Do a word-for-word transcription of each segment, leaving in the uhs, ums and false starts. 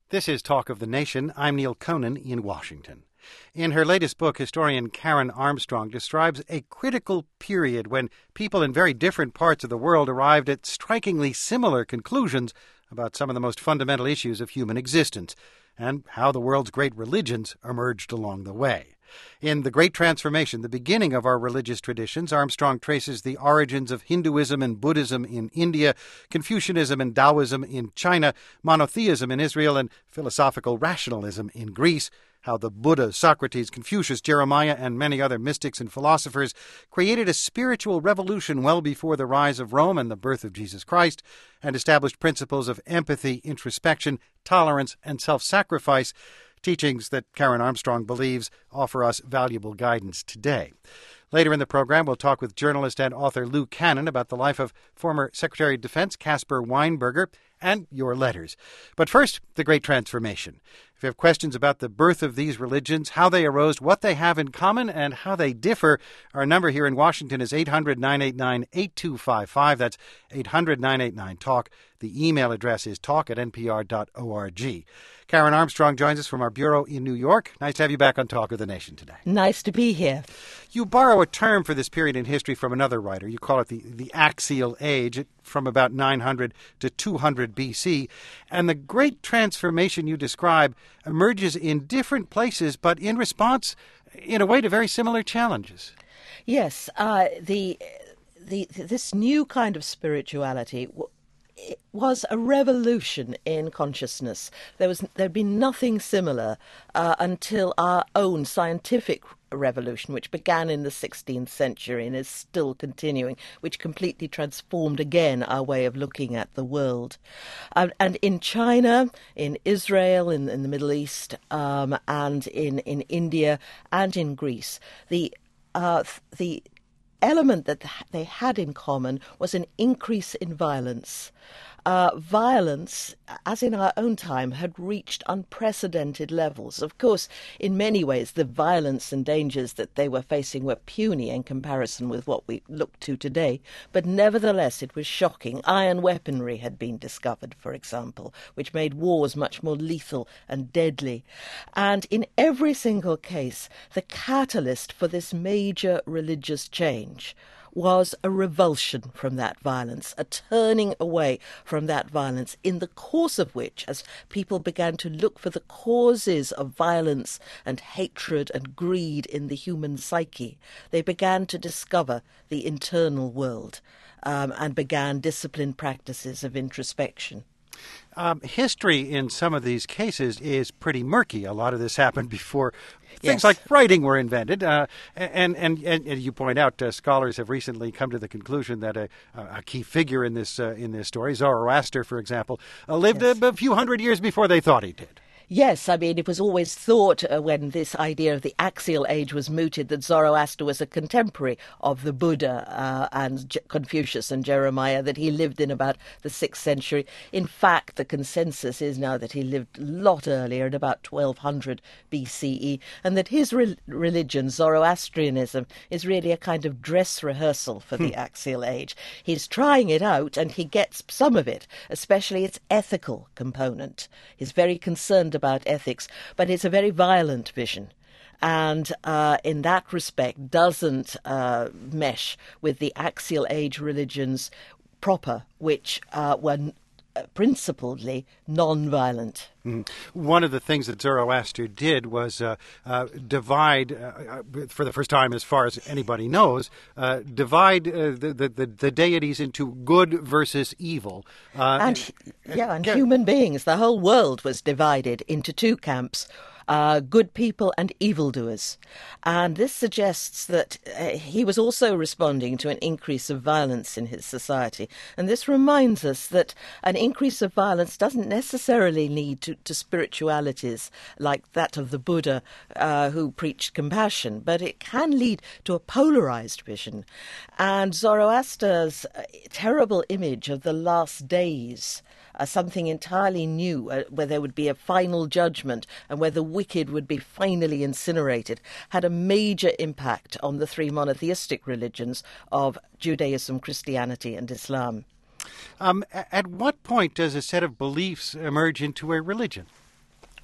This is Talk of the Nation. I'm Neil Conan in Washington. In her latest book, historian Karen Armstrong describes a critical period when people in very different parts of the world arrived at strikingly similar conclusions about some of the most fundamental issues of human existence, and how the world's great religions emerged along the way. In The Great Transformation, the beginning of our religious traditions, Armstrong traces the origins of Hinduism and Buddhism in India, Confucianism and Taoism in China, monotheism in Israel, and philosophical rationalism in Greece, how the Buddha, Socrates, Confucius, Jeremiah, and many other mystics and philosophers created a spiritual revolution well before the rise of Rome and the birth of Jesus Christ, and established principles of empathy, introspection, tolerance, and self-sacrifice, teachings that Karen Armstrong believes offer us valuable guidance today. Later in the program, we'll talk with journalist and author Lou Cannon about the life of former Secretary of Defense Caspar Weinberger and your letters. But first, the Great Transformation. If you have questions about the birth of these religions, how they arose, what they have in common, and how they differ, our number here in Washington is eight hundred, nine eight nine, eight two five five. That's eight hundred, nine eight nine, talk. The email address is talk at n p r dot org. Karen Armstrong joins us from our bureau in New York. Nice to have you back on Talk of the Nation today. Nice to be here. You borrow a term for this period in history from another writer. You call it the, the Axial Age, from about nine hundred to two hundred B C. And the Great Transformation you describe emerges in different places, but in response, in a way, to very similar challenges. Yes, uh, the the this new kind of spirituality it was a revolution in consciousness. There was there'd been nothing similar uh, until our own scientific revolution, which began in the sixteenth century and is still continuing, which completely transformed again our way of looking at the world. Um, and in China, in Israel, in, in the Middle East, um, and in, in India and in Greece, the uh, the element that they had in common was an increase in violence. Uh, violence, as in our own time, had reached unprecedented levels. Of course, in many ways, the violence and dangers that they were facing were puny in comparison with what we look to today. But nevertheless, it was shocking. Iron weaponry had been discovered, for example, which made wars much more lethal and deadly. And in every single case, the catalyst for this major religious change was a revulsion from that violence, a turning away from that violence, in the course of which, as people began to look for the causes of violence and hatred and greed in the human psyche, they began to discover the internal world um, and began disciplined practices of introspection. Um, history in some of these cases is pretty murky. A lot of this happened before things Yes. like writing were invented. Uh, and, and, and, and you point out, uh, scholars have recently come to the conclusion that a, a key figure in this uh, in this story, Zoroaster, for example, uh, lived Yes. a, a few hundred years before they thought he did. Yes, I mean, it was always thought uh, when this idea of the Axial Age was mooted that Zoroaster was a contemporary of the Buddha uh, and J- Confucius and Jeremiah, that he lived in about the sixth century. In fact, the consensus is now that he lived a lot earlier, at about twelve hundred B C E, and that his re- religion, Zoroastrianism, is really a kind of dress rehearsal for the Axial Age. He's trying it out, and he gets some of it, especially its ethical component. He's very concerned about ethics, but it's a very violent vision, and uh, in that respect doesn't uh, mesh with the Axial Age religions proper, which uh, were principally non-violent. Mm. One of the things that Zoroaster did was uh, uh, divide, uh, for the first time as far as anybody knows, uh, divide uh, the, the, the deities into good versus evil. Uh, and, yeah, and human beings. The whole world was divided into two camps. Uh, good people and evildoers. And this suggests that uh, he was also responding to an increase of violence in his society. And this reminds us that an increase of violence doesn't necessarily lead to, to spiritualities like that of the Buddha, uh, who preached compassion, but it can lead to a polarized vision. And Zoroaster's uh, terrible image of the last days, Uh, something entirely new, uh, where there would be a final judgment and where the wicked would be finally incinerated, had a major impact on the three monotheistic religions of Judaism, Christianity, and Islam. Um, at what point does a set of beliefs emerge into a religion?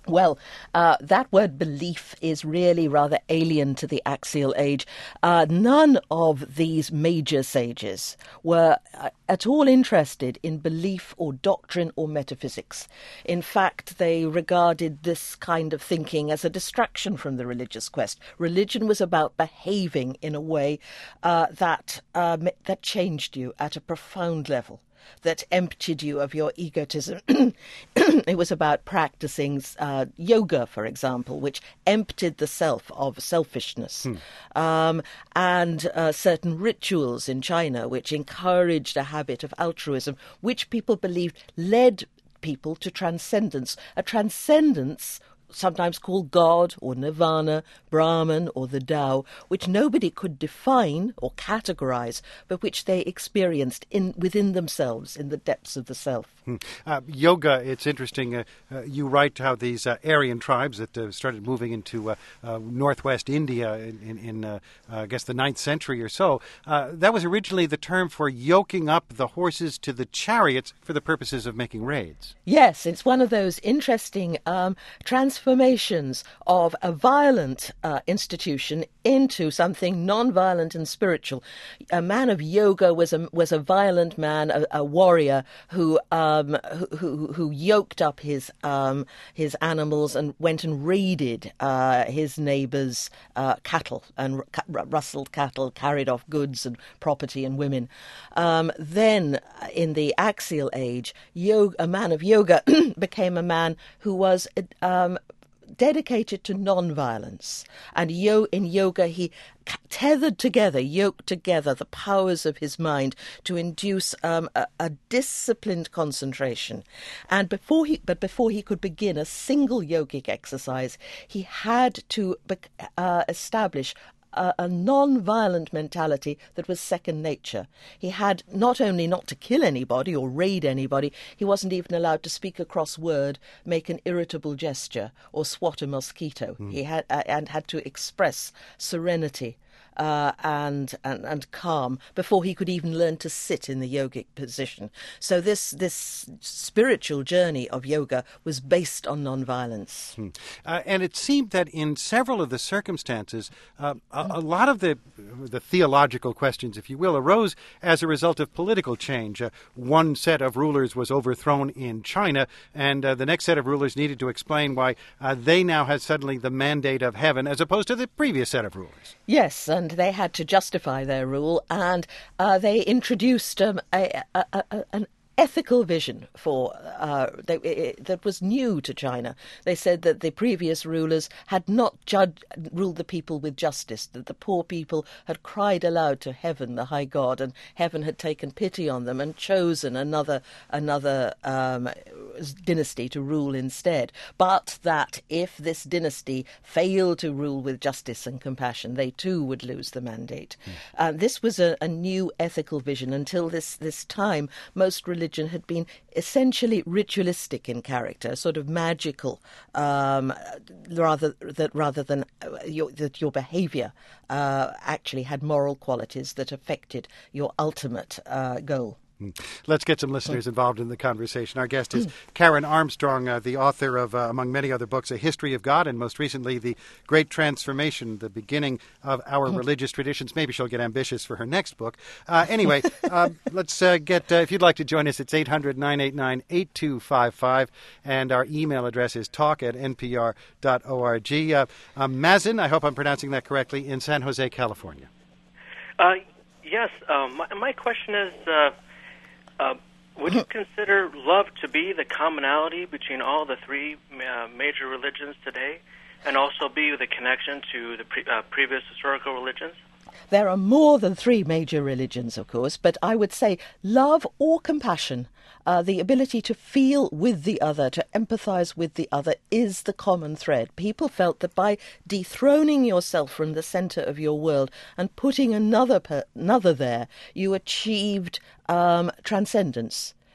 Well, uh, that word belief is really rather alien to the axial age. Uh, none of these major sages were uh, at all interested in belief or doctrine or metaphysics. In fact, they regarded this kind of thinking as a distraction from the religious quest. Religion was about behaving in a way uh, that uh, that changed you at a profound level, that emptied you of your egotism. It was about practicing uh, yoga, for example, which emptied the self of selfishness, hmm. um, and uh, certain rituals in China which encouraged a habit of altruism, which people believed led people to transcendence, a transcendence sometimes called God or Nirvana, Brahman or the Tao, which nobody could define or categorize, but which they experienced in within themselves, in the depths of the self. Hmm. Uh, yoga, it's interesting. Uh, uh, you write how these uh, Aryan tribes that uh, started moving into uh, uh, northwest India in, in, in uh, uh, I guess, the ninth century or so, uh, that was originally the term for yoking up the horses to the chariots for the purposes of making raids. Yes, it's one of those interesting um, transformations of a violent uh, institution into something non-violent and spiritual. A man of yoga was a was a violent man, a, a warrior who, um, who who who yoked up his um, his animals and went and raided uh, his neighbours' uh, cattle and r- rustled cattle, carried off goods and property and women. Um, then, in the axial age, yoga, a man of yoga became a man who was um, dedicated to non-violence. And yo- in yoga, he tethered together, yoked together the powers of his mind to induce um, a, a disciplined concentration. And before he, but before he could begin a single yogic exercise, he had to uh, establish A, a non-violent mentality that was second nature. He had not only not to kill anybody or raid anybody, he wasn't even allowed to speak a cross word, make an irritable gesture, or swat a mosquito. Mm. He had uh, and had to express serenity Uh, and, and and calm before he could even learn to sit in the yogic position. So this this spiritual journey of yoga was based on non-violence. Hmm. Uh, and it seemed that in several of the circumstances, uh, a, a lot of the the theological questions, if you will, arose as a result of political change. Uh, one set of rulers was overthrown in China, and uh, the next set of rulers needed to explain why uh, they now had suddenly the mandate of heaven as opposed to the previous set of rulers. Yes, and they had to justify their rule, and uh, they introduced um, a, a, a, an ethical vision for uh, they, it, that was new to China. They said that the previous rulers had not judged, ruled the people with justice, that the poor people had cried aloud to heaven, the high God, and heaven had taken pity on them and chosen another another um, dynasty to rule instead. But that if this dynasty failed to rule with justice and compassion, they too would lose the mandate. Mm. Uh, this was a, a new ethical vision. Until this, this time, most religions Religion had been essentially ritualistic in character, sort of magical, um, rather that rather than your, that your behaviour uh, actually had moral qualities that affected your ultimate uh, goal. Let's get some listeners involved in the conversation. Our guest is Karen Armstrong, uh, the author of, uh, among many other books, A History of God, and most recently, The Great Transformation, the beginning of our religious traditions. Maybe she'll get ambitious for her next book. Uh, anyway, uh, let's uh, get, uh, if you'd like to join us, it's eight hundred, nine eight nine, eight two five five, and our email address is talk at n p r dot org. Uh, uh, Mazen, I hope I'm pronouncing that correctly, in San Jose, California. Uh, yes, uh, my, my question is... Uh, Uh, would you consider love to be the commonality between all the three uh, major religions today, and also be the connection to the pre- uh, previous historical religions? There are more than three major religions, of course, but I would say love or compassion, uh, the ability to feel with the other, to empathise with the other, is the common thread. People felt that by dethroning yourself from the centre of your world and putting another per- another there, you achieved um, transcendence.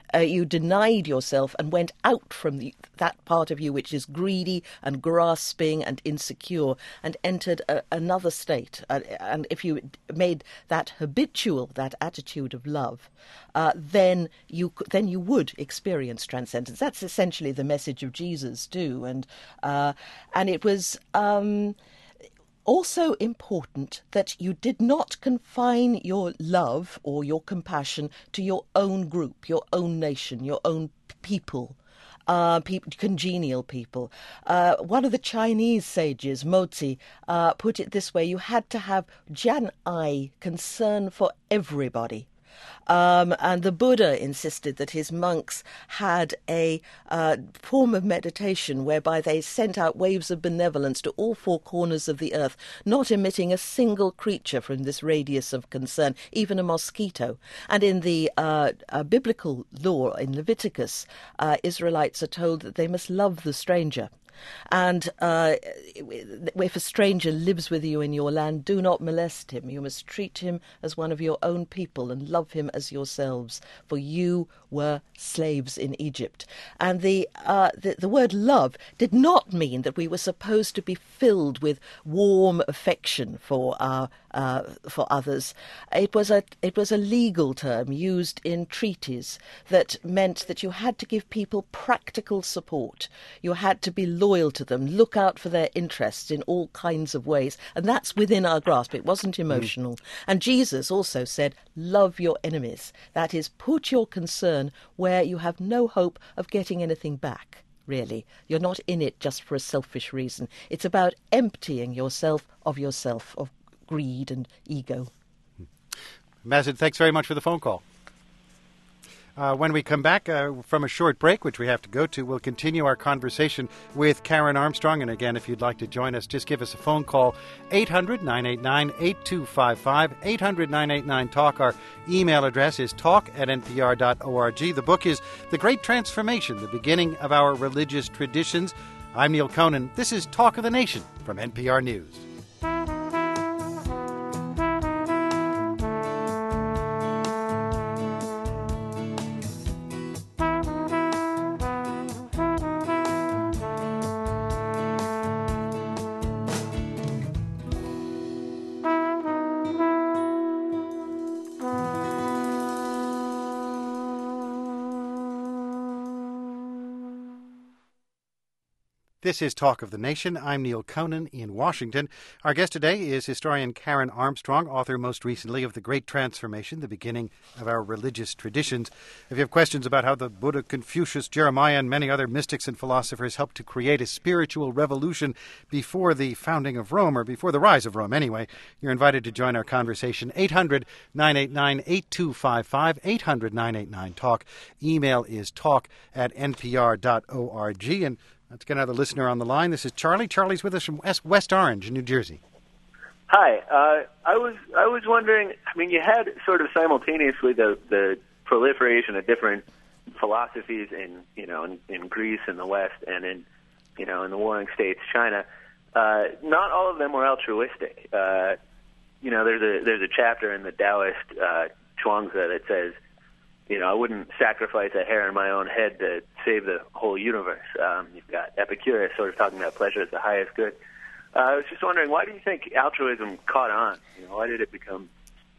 Uh, you denied yourself and went out from the, that part of you which is greedy and grasping and insecure, and entered a, another state. Uh, and if you made that habitual, that attitude of love, uh, then you then you would experience transcendence. That's essentially the message of Jesus too, and uh, and it was. Um, Also important that you did not confine your love or your compassion to your own group, your own nation, your own people, uh, people, congenial people. Uh, one of the Chinese sages, Mozi, uh, put it this way: you had to have Jian-ai, concern for everybody. Um, and the Buddha insisted that his monks had a uh, form of meditation whereby they sent out waves of benevolence to all four corners of the earth, not emitting a single creature from this radius of concern, even a mosquito. And in the uh, uh, biblical law, in Leviticus, uh, Israelites are told that they must love the stranger. And uh, if a stranger lives with you in your land, do not molest him. You must treat him as one of your own people and love him as yourselves, for you were slaves in Egypt. And the, uh, the, the word love did not mean that we were supposed to be filled with warm affection for our uh, for others. It was a it was a legal term used in treaties that meant that you had to give people practical support. You had to be loyal to them, look out for their interests in all kinds of ways, and that's within our grasp. It wasn't emotional. Mm. And Jesus also said, love your enemies. That is, put your concern where you have no hope of getting anything back, really. You're not in it just for a selfish reason. It's about emptying yourself of yourself, of greed and ego. Mazid, thanks very much for the phone call. Uh, when we come back uh, from a short break, which we have to go to, we'll continue our conversation with Karen Armstrong. And again, if you'd like to join us, just give us a phone call, eight hundred, nine eight nine, eight two five five, eight hundred, nine eight nine, talk. Our email address is talk at n p r dot org. The book is The Great Transformation, the Beginning of Our Religious Traditions. I'm Neil Conan. This is Talk of the Nation from N P R News. This is Talk of the Nation. I'm Neil Conan in Washington. Our guest today is historian Karen Armstrong, author most recently of The Great Transformation, the Beginning of Our Religious Traditions. If you have questions about how the Buddha, Confucius, Jeremiah, and many other mystics and philosophers helped to create a spiritual revolution before the founding of Rome, or before the rise of Rome anyway, you're invited to join our conversation. eight hundred, nine eight nine, eight two five five, eight hundred, nine eight nine, talk. Email is talk at n p r dot org. And let's get another listener on the line. This is Charlie. Charlie's with us from West, West Orange, New Jersey. Hi. Uh, I was I was wondering, I mean, you had sort of simultaneously the, the proliferation of different philosophies in, you know, in, in Greece and the West and in, you know, in the warring states, China. Uh, not all of them were altruistic. Uh, you know, there's a there's a chapter in the Taoist uh, Chuangzi that says, you know, I wouldn't sacrifice a hair in my own head to save the whole universe. Um, you've got Epicurus sort of talking about pleasure as the highest good. Uh, I was just wondering, why do you think altruism caught on? You know, why did it become,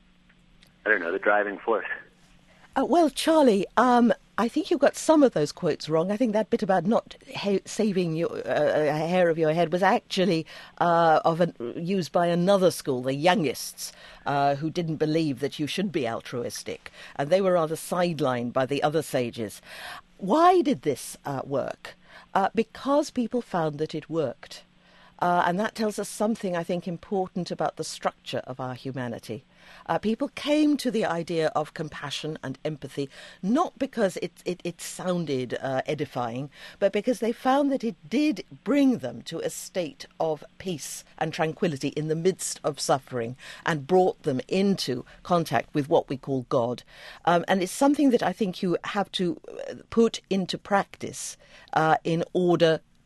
I don't know, the driving force? Uh, well, Charlie, um, I think you've got some of those quotes wrong. I think that bit about not ha- saving your, uh, a hair of your head was actually uh, of an, used by another school, the Youngists, uh, who didn't believe that you should be altruistic. And they were rather sidelined by the other sages. Why did this uh, work? Uh, because people found that it worked. Uh, and that tells us something, I think, important about the structure of our humanity. Uh, people came to the idea of compassion and empathy not because it, it, it sounded uh, edifying, but because they found that it did bring them to a state of peace and tranquility in the midst of suffering and brought them into contact with what we call God. Um, and it's something that I think you have to put into practice uh, in order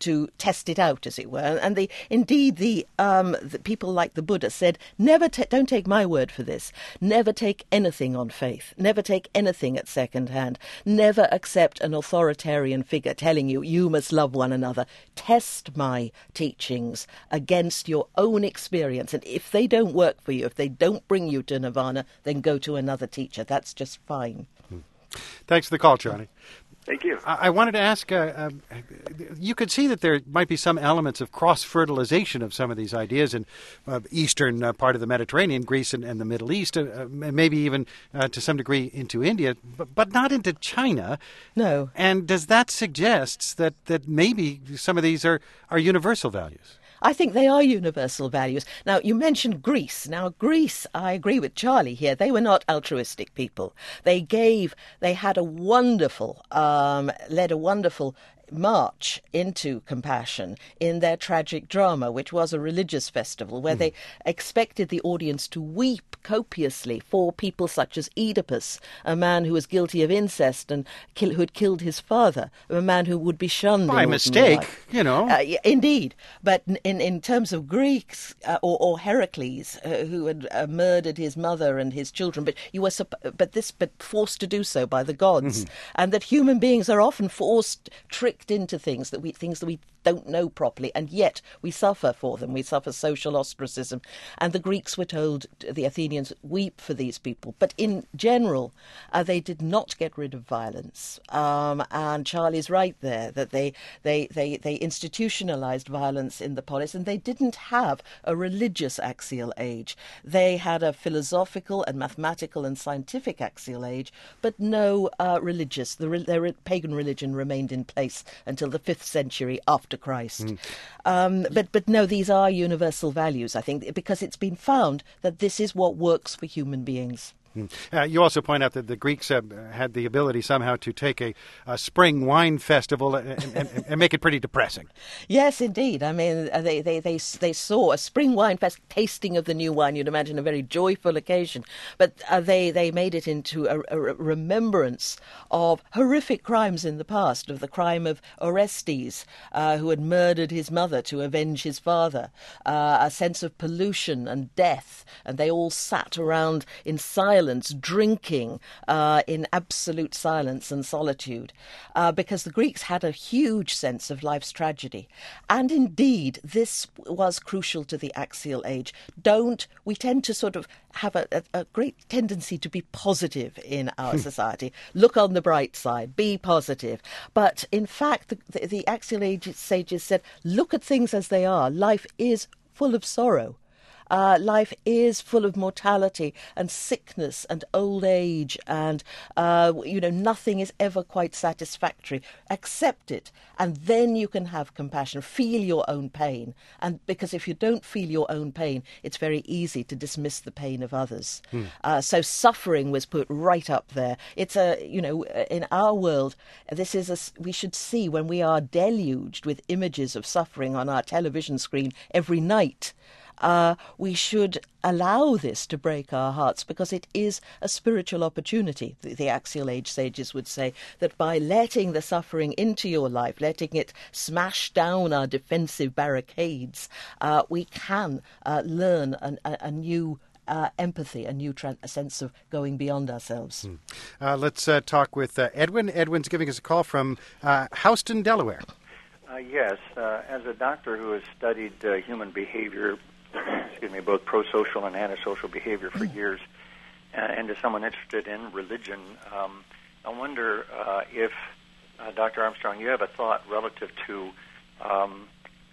to test it out, as it were. And the, indeed, the, um, the people like the Buddha said, never ta- don't take my word for this. Never take anything on faith. Never take anything at second hand. Never accept an authoritarian figure telling you, you must love one another. Test my teachings against your own experience. And if they don't work for you, if they don't bring you to nirvana, then go to another teacher. That's just fine. Thanks for the call, Charlie. Thank you. I, I wanted to ask, uh, uh, you could see that there might be some elements of cross-fertilization of some of these ideas in uh, eastern uh, part of the Mediterranean, Greece and, and the Middle East, uh, maybe even uh, to some degree into India, but, but not into China. No. And does that suggest that, that maybe some of these are, are universal values? I think they are universal values. Now, you mentioned Greece. Now, Greece, I agree with Charlie here. They were not altruistic people. They gave, they had a wonderful, um, led a wonderful march into compassion in their tragic drama, which was a religious festival where mm. they expected the audience to weep copiously for people such as Oedipus, a man who was guilty of incest and kill, who had killed his father, a man who would be shunned by mistake, life. you know. Uh, indeed, but in in terms of Greeks uh, or, or Heracles, uh, who had uh, murdered his mother and his children, but you were supp- but this but forced to do so by the gods, mm-hmm. and that human beings are often forced, tricked into things that we things that we don't know properly, and yet we suffer for them. We suffer social ostracism, and the Greeks were told, the Athenians, weep for these people. But in general, uh, they did not get rid of violence. Um, and Charlie's right there that they they they they institutionalized violence in the polis, and they didn't have a religious axial age. They had a philosophical and mathematical and scientific axial age, but no uh, religious. The, their pagan religion remained in place until the fifth century after Christ. Mm. Um, but but no, these are universal values, I think, because it's been found that this is what works for human beings. Uh, you also point out that the Greeks uh, had the ability somehow to take a, a spring wine festival and, and, and make it pretty depressing. Yes, indeed. I mean, they, they, they, they saw a spring wine fest, tasting of the new wine. You'd imagine a very joyful occasion. But uh, they, they made it into a, a remembrance of horrific crimes in the past, of the crime of Orestes, uh, who had murdered his mother to avenge his father, uh, a sense of pollution and death. And they all sat around in silence, drinking uh, in absolute silence and solitude, uh, because the Greeks had a huge sense of life's tragedy. And indeed, this was crucial to the axial age. Don't, we tend to sort of have a, a, a great tendency to be positive in our society. Look on the bright side, be positive. But in fact, the, the, the axial age sages said, look at things as they are. Life is full of sorrow. Uh, life is full of mortality and sickness and old age, and uh, you know, nothing is ever quite satisfactory. Accept it, and then you can have compassion. Feel your own pain, and because if you don't feel your own pain, it's very easy to dismiss the pain of others. Hmm. Uh, so suffering was put right up there. It's a, you know, in our world, this is a, we should see when we are deluged with images of suffering on our television screen every night. Uh, we should allow this to break our hearts, because it is a spiritual opportunity. The, the axial age sages would say that by letting the suffering into your life, letting it smash down our defensive barricades, uh, we can uh, learn an, a, a new Uh, empathy, a new tra- a sense of going beyond ourselves. Hmm. Uh, let's uh, talk with uh, Edwin. Edwin's giving us a call from uh, Houston, Delaware. Uh, yes, uh, as a doctor who has studied uh, human behavior, excuse me, both pro-social and antisocial behavior for years, uh, and as someone interested in religion, um, I wonder uh, if, uh, Doctor Armstrong, you have a thought relative to um,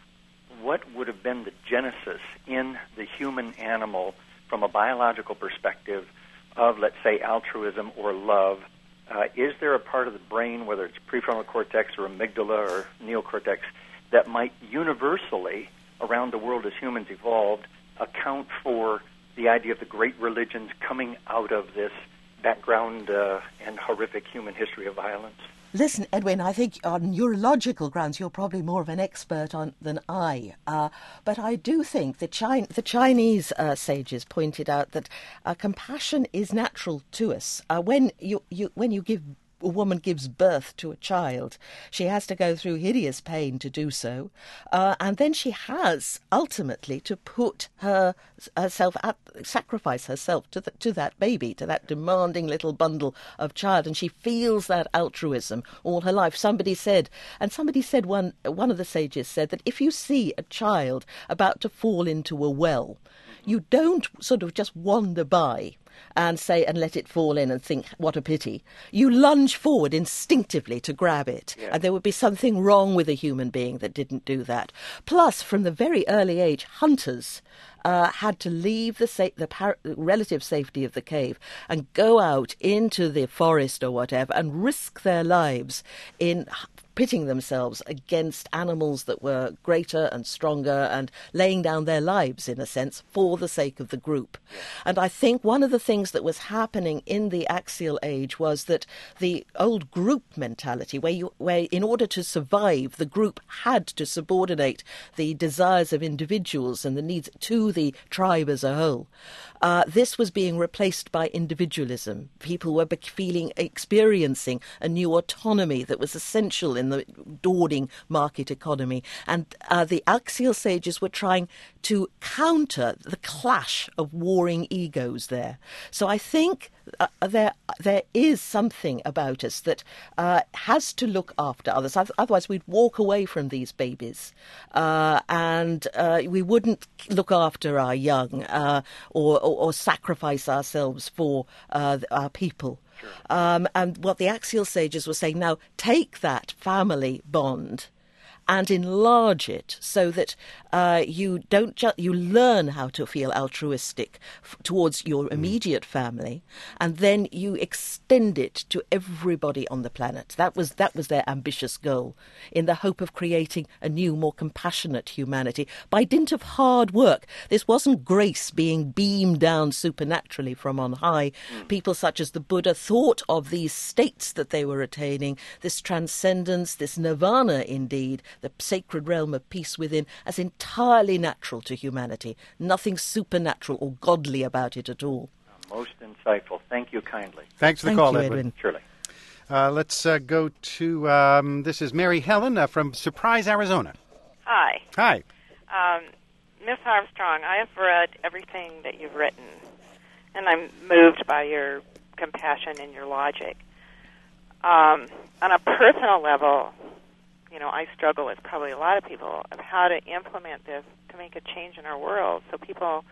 what would have been the genesis in the human-animal from a biological perspective of, let's say, altruism or love. Uh, is there a part of the brain, whether it's prefrontal cortex or amygdala or neocortex, that might universally, around the world as humans evolved, account for the idea of the great religions coming out of this background uh, and horrific human history of violence? Listen, Edwin, I think on neurological grounds you're probably more of an expert on than I. Uh, but I do think the, Chi- the Chinese uh, sages pointed out that uh, compassion is natural to us. Uh, when you, you when you give a woman gives birth to a child, she has to go through hideous pain to do so, uh, and then she has ultimately to put her herself at, sacrifice herself to the, to that baby, to that demanding little bundle of child, and she feels that altruism all her life. Somebody said, and somebody said one one of the sages said that if you see a child about to fall into a well, you don't sort of just wander by and say and let it fall in and think, what a pity. You lunge forward instinctively to grab it. Yeah. And there would be something wrong with a human being that didn't do that. Plus, from the very early age, hunters uh, had to leave the, sa- the par- relative safety of the cave and go out into the forest or whatever and risk their lives in pitting themselves against animals that were greater and stronger and laying down their lives, in a sense, for the sake of the group. And I think one of the things that was happening in the axial age was that the old group mentality, where you, where in order to survive, the group had to subordinate the desires of individuals and the needs to the tribe as a whole. Uh, this was being replaced by individualism. People were feeling, experiencing a new autonomy that was essential in the dawning market economy. And uh, the axial sages were trying to counter the clash of warring egos there. So I think uh, there there is something about us that uh, has to look after others. Otherwise, we'd walk away from these babies uh, and uh, we wouldn't look after our young uh, or, or, or sacrifice ourselves for uh, our people. Sure. Um, and what the axial sages were saying, now take that family bond and enlarge it so that uh, you don't ju- you learn how to feel altruistic f- towards your immediate family, and then you extend it to everybody on the planet. That was that was their ambitious goal, in the hope of creating a new, more compassionate humanity by dint of hard work. This wasn't grace being beamed down supernaturally from on high. Mm. People such as the Buddha thought of these states that they were attaining, this transcendence, this nirvana indeed, the sacred realm of peace within, as entirely natural to humanity. Nothing supernatural or godly about it at all. Most insightful. Thank you kindly. Thanks for the Thank call, you, Edwin. Edwin. Surely. Uh, let's uh, go to, um, this is Mary Helen uh, from Surprise, Arizona. Hi. Hi. Um, Miss Armstrong, I have read everything that you've written, and I'm moved by your compassion and your logic. Um, on a personal level, you know, I struggle with probably a lot of people of how to implement this to make a change in our world so people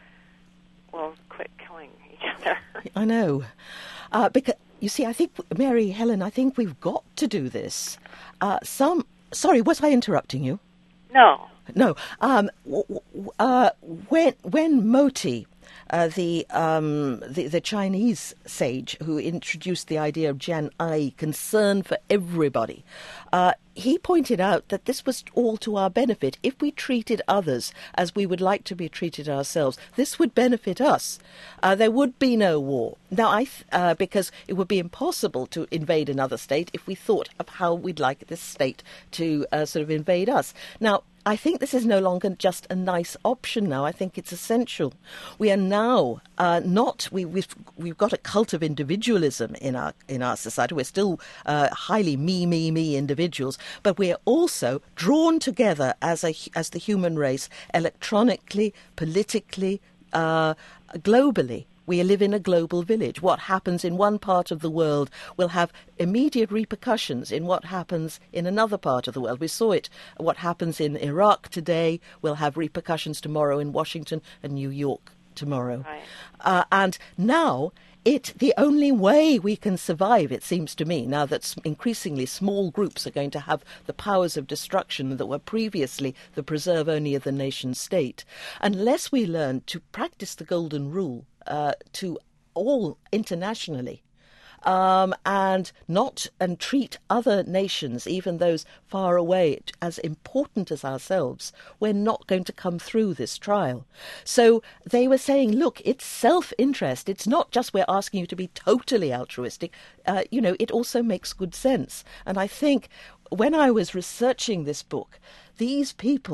will quit killing each other. I know. Uh, because, you see, I think, Mary Helen, I think we've got to do this. Uh, some, sorry, was I interrupting you? No. No. Um, w- w- uh, when, when Moti, Uh, the, um, the the Chinese sage who introduced the idea of Jian-ai, concern for everybody, uh, he pointed out that this was all to our benefit. If we treated others as we would like to be treated ourselves, this would benefit us. Uh, there would be no war. Now, I th- uh, because it would be impossible to invade another state if we thought of how we'd like this state to uh, sort of invade us. Now, I think this is no longer just a nice option now. I think it's essential. We are now uh, not, we, we've, we've got a cult of individualism in our in our society. We're still uh, highly me, me, me individuals, but we are also drawn together as a as the human race, electronically, politically, uh, globally. We live in a global village. What happens in one part of the world will have immediate repercussions in what happens in another part of the world. We saw it. What happens in Iraq today will have repercussions tomorrow in Washington and New York tomorrow. Right. Uh, and now, it the only way we can survive, it seems to me, now that increasingly small groups are going to have the powers of destruction that were previously the preserve only of the nation state, unless we learn to practice the golden rule Uh, to all internationally, um, and not and treat other nations, even those far away, as important as ourselves, we're not going to come through this trial. So they were saying, look, it's self-interest. It's not just we're asking you to be totally altruistic. Uh, you know, it also makes good sense. And I think when I was researching this book, these people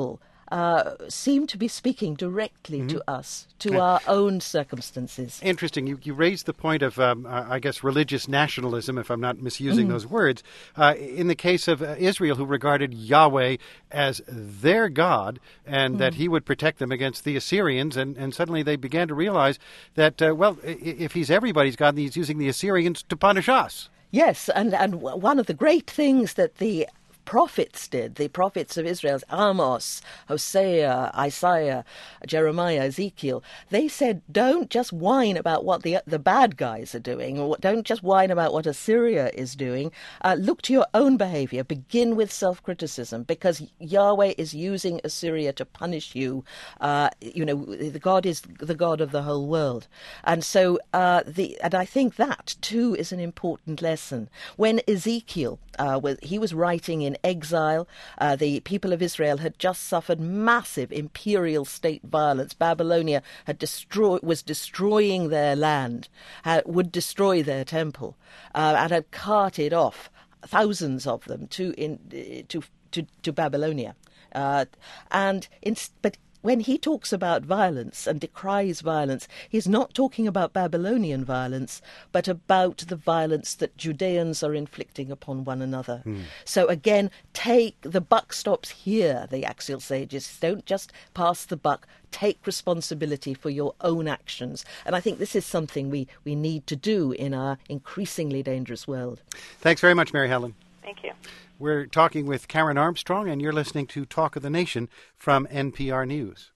uh, seem to be speaking directly Mm-hmm. to us, to our own circumstances. Interesting. You, you raised the point of, um, uh, I guess, religious nationalism, if I'm not misusing mm. those words. Uh, in the case of uh, Israel, who regarded Yahweh as their God and mm. that he would protect them against the Assyrians, and, and suddenly they began to realize that, uh, well, if he's everybody's God, he's using the Assyrians to punish us. Yes, and, and one of the great things that the prophets did, the prophets of Israel, Amos, Hosea, Isaiah, Jeremiah, Ezekiel, they said, don't just whine about what the the bad guys are doing, or don't just whine about what Assyria is doing. Uh, look to your own behavior. Begin with self-criticism, because Yahweh is using Assyria to punish you. Uh, you know, the God is the God of the whole world. And so, uh, the and I think that, too, is an important lesson. When Ezekiel, uh, was, he was writing in exile. Uh, the people of Israel had just suffered massive imperial state violence. Babylonia had destroy, was destroying their land, had, would destroy their temple, uh, and had carted off thousands of them to in, to to, to Babylonia. Uh, and in, but when he talks about violence and decries violence, he's not talking about Babylonian violence, but about the violence that Judeans are inflicting upon one another. Mm. So again, take the buck stops here, the axial sages. Don't just pass the buck. Take responsibility for your own actions. And I think this is something we, we need to do in our increasingly dangerous world. Thanks very much, Mary Helen. Thank you. We're talking with Karen Armstrong, and you're listening to Talk of the Nation from N P R News.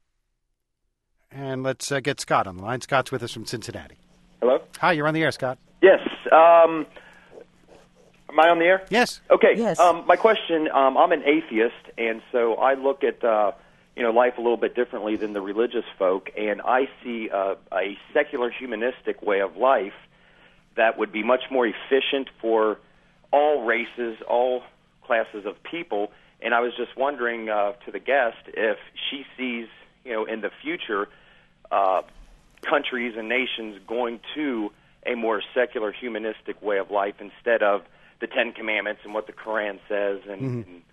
And let's uh, get Scott on the line. Scott's with us from Cincinnati. Hello? Hi, you're on the air, Scott. Yes. Um, am I on the air? Yes. Okay. Yes. Um, my question, um, I'm an atheist, and so I look at uh, you know life a little bit differently than the religious folk, and I see uh, a secular humanistic way of life that would be much more efficient for all races, all classes of people. And I was just wondering uh, to the guest if she sees, you know, in the future, uh, countries and nations going to a more secular humanistic way of life instead of the Ten Commandments and what the Quran says and, mm-hmm. and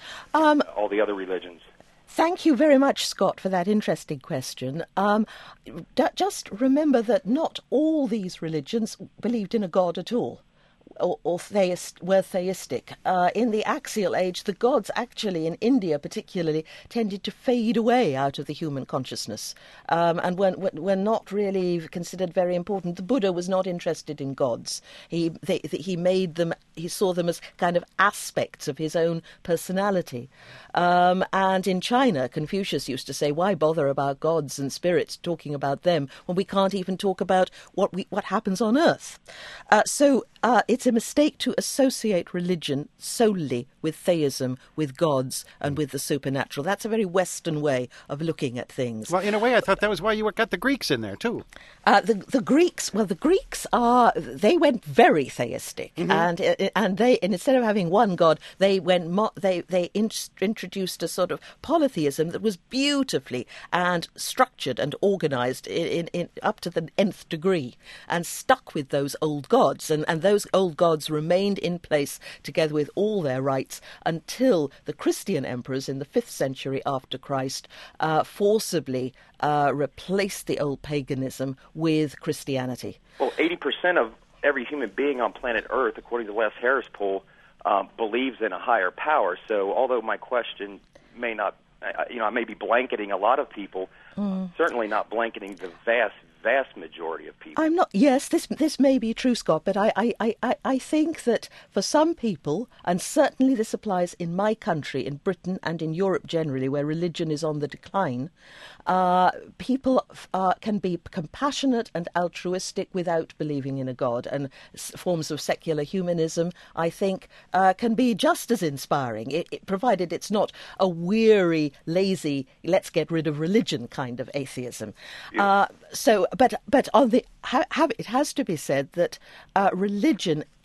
um, all the other religions. Thank you very much, Scott, for that interesting question. Um, d- just remember that not all these religions believed in a God at all. Or, or theist, were theistic. Uh, in the axial age, the gods actually, in India particularly, tended to fade away out of the human consciousness um, and were, were not really considered very important. The Buddha was not interested in gods. He, they, he made them, he saw them as kind of aspects of his own personality. Um, and in China, Confucius used to say, why bother about gods and spirits, talking about them, when we can't even talk about what we, what happens on earth? Uh, so uh, it's a mistake to associate religion solely with theism, with gods, and with the supernatural. That's a very Western way of looking at things. Well, in a way, I thought that was why you got the Greeks in there, too. Uh, the, the Greeks, well, the Greeks are, they went very theistic. Mm-hmm. And and they and instead of having one god, they went mo- they, they in- introduced a sort of polytheism that was beautifully and structured and organized in, in, in up to the nth degree, and stuck with those old gods. And, and those old gods remained in place together with all their rites until the Christian emperors in the fifth century after Christ uh, forcibly uh, replaced the old paganism with Christianity. Well, eighty percent of every human being on planet Earth, according to the last Harris poll, um, believes in a higher power. So although my question may not, uh, you know, I may be blanketing a lot of people, mm. certainly not blanketing the vast, vast majority of people. I'm not. Yes, this this may be true, Scott, but I, I, I, I think that for some people, and certainly this applies in my country, in Britain and in Europe generally, where religion is on the decline, uh, people uh, can be compassionate and altruistic without believing in a God. And forms of secular humanism, I think, uh, can be just as inspiring, it, it, provided it's not a weary, lazy, let's get rid of religion kind of atheism. Yeah. Uh, so. But but on the ha, have, it has to be said that uh, religion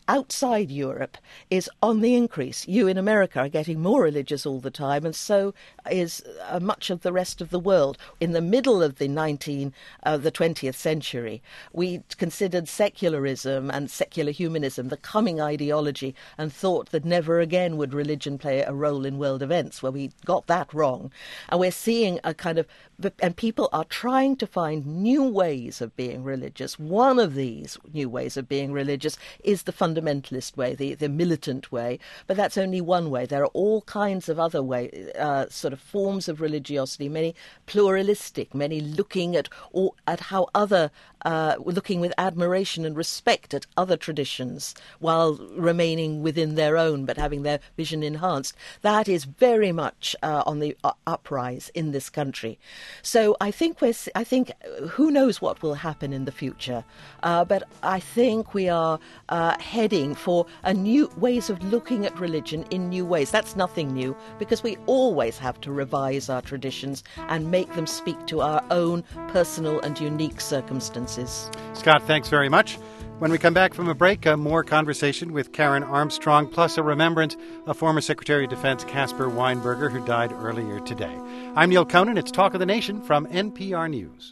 outside Europe is on the increase. You in America are getting more religious all the time, and so is uh, much of the rest of the world. In the middle of the nineteen, uh, the twentieth century, we considered secularism and secular humanism the coming ideology, and thought that never again would religion play a role in world events. Well, we got that wrong, and we're seeing a kind of, and people are trying to find new ways of being religious. One of these new ways of being religious is the fundamentalist way, the, the militant way, but that's only one way. There are all kinds of other way, uh, sort of forms of religiosity, many pluralistic, many looking at or at how other, uh, looking with admiration and respect at other traditions while remaining within their own but having their vision enhanced. That is very much uh, on the uh, uprise in this country. So I think we're, I think who knows what will happen in the future, uh, but I think we are uh, heading for a new ways of looking at religion in new ways. That's nothing new, because we always have to revise our traditions and make them speak to our own personal and unique circumstances. Scott, thanks very much. When we come back from a break, a more conversation with Karen Armstrong, plus a remembrance of former Secretary of Defense Caspar Weinberger, who died earlier today. I'm Neil Conan. It's Talk of the Nation from N P R News.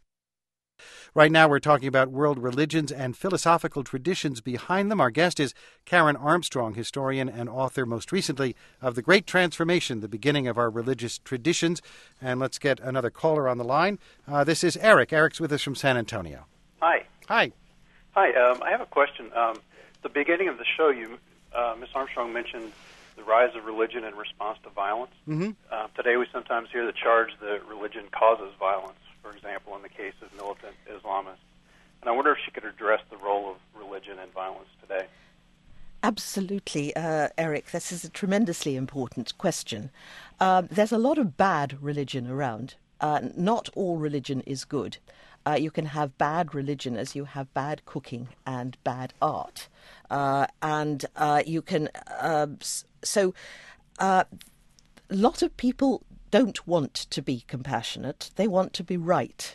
Right now, we're talking about world religions and philosophical traditions behind them. Our guest is Karen Armstrong, historian and author, most recently, of The Great Transformation, the beginning of our religious traditions. And let's get another caller on the line. Uh, this is Eric. Eric's with us from San Antonio. Hi. Hi. Hi. Um, I have a question. Um, the beginning of the show, you, uh, Miss Armstrong mentioned the rise of religion in response to violence. Mm-hmm. Uh, today, we sometimes hear the charge that religion causes violence. For example, in the case of militant Islamists. And I wonder if she could address the role of religion in violence today. Absolutely, uh, Eric. This is a tremendously important question. Uh, there's a lot of bad religion around. Uh, not all religion is good. Uh, you can have bad religion as you have bad cooking and bad art. Uh, and uh, you can... Uh, so uh, a lot of people don't want to be compassionate. They want to be right.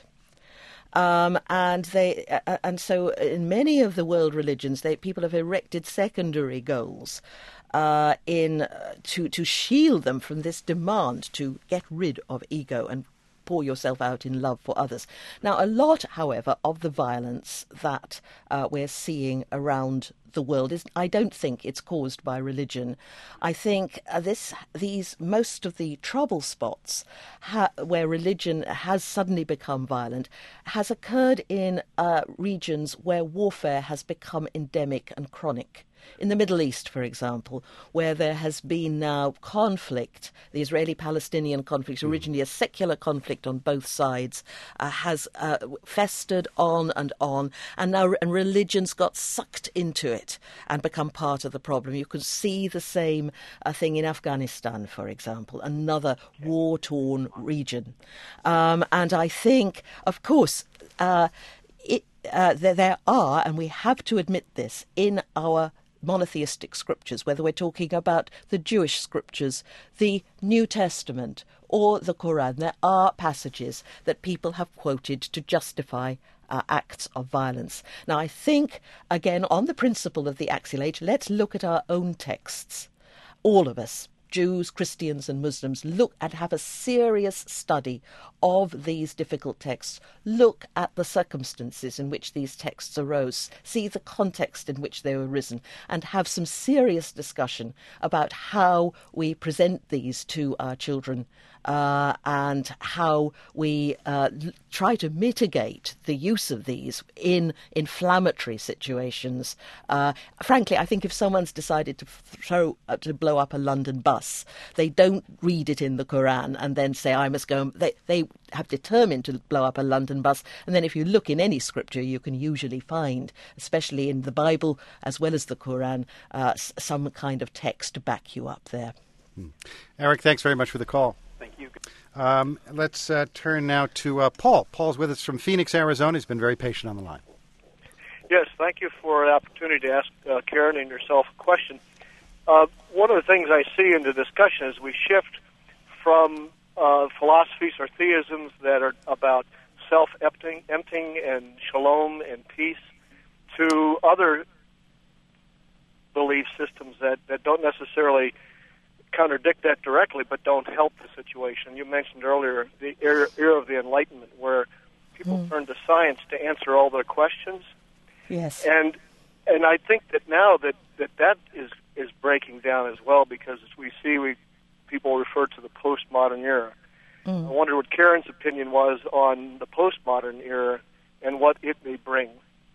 Um, and they, uh, and so in many of the world religions, they, people have erected secondary goals uh, in uh, to to shield them from this demand to get rid of ego and pour yourself out in love for others. Now, a lot, however, of the violence that uh, we're seeing around the world is, I don't think it's caused by religion. I think uh, this, these, most of the trouble spots ha- where religion has suddenly become violent has occurred in uh, regions where warfare has become endemic and chronic. In the Middle East, for example, where there has been now conflict, the Israeli-Palestinian conflict, originally a secular conflict on both sides, uh, has uh, festered on and on, and now and religion's got sucked into it and become part of the problem. You can see the same uh, thing in Afghanistan, for example, another war-torn region. Um, and I think, of course, uh, it, uh, there, there are, and we have to admit this, in our monotheistic scriptures, whether we're talking about the Jewish scriptures, the New Testament, or the Quran, there are passages that people have quoted to justify uh, acts of violence. Now, I think, again, on the principle of the axial age, let's look at our own texts. All of us, Jews, Christians and Muslims, look and have a serious study of these difficult texts. Look at the circumstances in which these texts arose, see the context in which they were written, and have some serious discussion about how we present these to our children uh, and how we uh, l- try to mitigate the use of these in inflammatory situations. Uh, frankly, I think if someone's decided to throw uh, to blow up a London bus, they don't read it in the Quran and then say, I must go. And they, they have determined to blow up a London bus. And then if you look in any scripture, you can usually find, especially in the Bible as well as the Quran, uh, some kind of text to back you up there. Hmm. Eric, thanks very much for the call. Thank you. Um, let's uh, turn now to uh, Paul. Paul's with us from Phoenix, Arizona. He's been very patient on the line. Yes, thank you for the opportunity to ask uh, Karen and yourself a question. Uh, one of the things I see in the discussion is we shift from uh, philosophies or theisms that are about self-emptying emptying and shalom and peace to other belief systems that, that don't necessarily contradict that directly, but don't help the situation. You mentioned earlier the era, era of the Enlightenment, where people mm. turned to science to answer all their questions. Yes. And and I think that now that that, that is, is breaking down as well, because as we see, we people refer to the postmodern era. Mm. I wonder what Karen's opinion was on the postmodern era and what it may bring.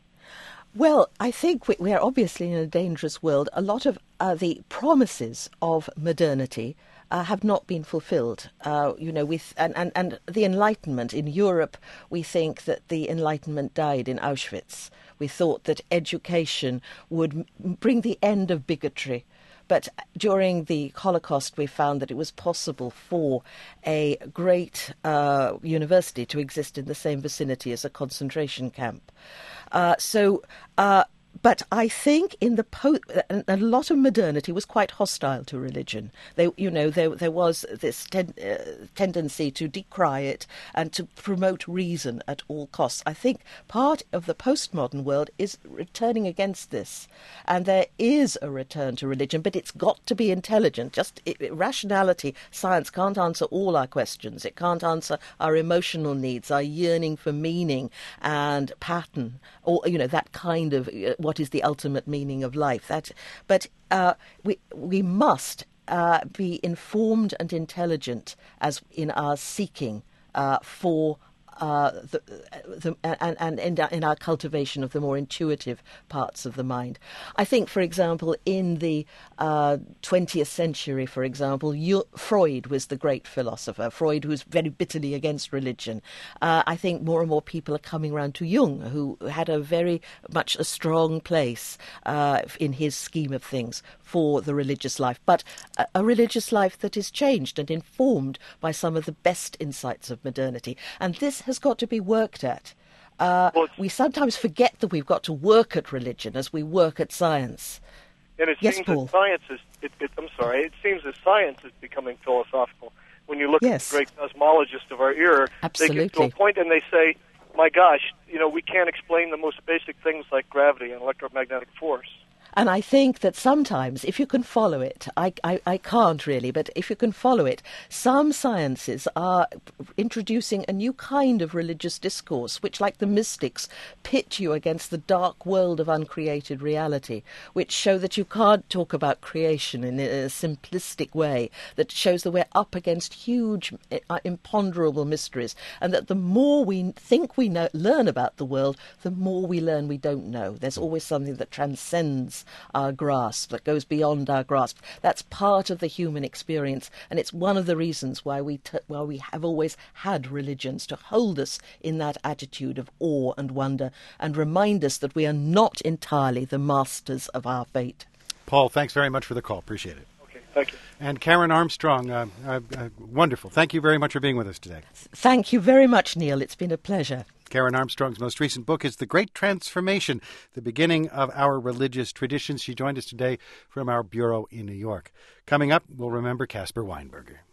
Well, I think we, we are obviously in a dangerous world. A lot of uh, the promises of modernity uh, have not been fulfilled. Uh, you know, with and, and, and the Enlightenment in Europe, we think that the Enlightenment died in Auschwitz. We thought that education would m- bring the end of bigotry. But during the Holocaust, we found that it was possible for a great uh, university to exist in the same vicinity as a concentration camp. Uh, so, uh, but I think in the po- a lot of modernity was quite hostile to religion. They, you know, there there was this ten- uh, tendency to decry it and to promote reason at all costs. I think part of the postmodern world is returning against this, and there is a return to religion, but it's got to be intelligent. Just it, rationality, science can't answer all our questions. It can't answer our emotional needs, our yearning for meaning and pattern, or you know that kind of. Uh, what is the ultimate meaning of life? That, but uh, we we must uh, be informed and intelligent as in our seeking uh, for uh, the, the and and in, in our cultivation of the more intuitive parts of the mind. I think, for example, in the uh, twentieth century, for example, you, Freud was the great philosopher. Freud, who's very bitterly against religion. Uh, I think more and more people are coming around to Jung, who had a very much a strong place uh, in his scheme of things for the religious life, but a, a religious life that is changed and informed by some of the best insights of modernity. And this has got to be worked at. Uh, well, we sometimes forget that we've got to work at religion as we work at science. And it yes, seems Paul. that science is, it, it, I'm sorry, it seems that science is becoming philosophical. When you look yes. at the great cosmologists of our era, Absolutely. they get to a point and they say, my gosh, you know, we can't explain the most basic things like gravity and electromagnetic force. And I think that sometimes, if you can follow it, I, I, I can't really, but if you can follow it, some sciences are introducing a new kind of religious discourse, which, like the mystics, pit you against the dark world of uncreated reality, which show that you can't talk about creation in a simplistic way, that shows that we're up against huge, uh, imponderable mysteries, and that the more we think we know, learn about the world, the more we learn we don't know. There's always something that transcends our grasp, that goes beyond our grasp. That's part of the human experience, and it's one of the reasons why we t- why we have always had religions, to hold us in that attitude of awe and wonder and remind us that we are not entirely the masters of our fate. Paul, thanks very much for the call. Appreciate it. Okay, thank you. And Karen Armstrong, uh, uh, uh, wonderful. Thank you very much for being with us today. Thank you very much, Neil. It's been a pleasure. Karen Armstrong's most recent book is The Great Transformation, the beginning of our religious traditions. She joined us today from our bureau in New York. Coming up, we'll remember Caspar Weinberger.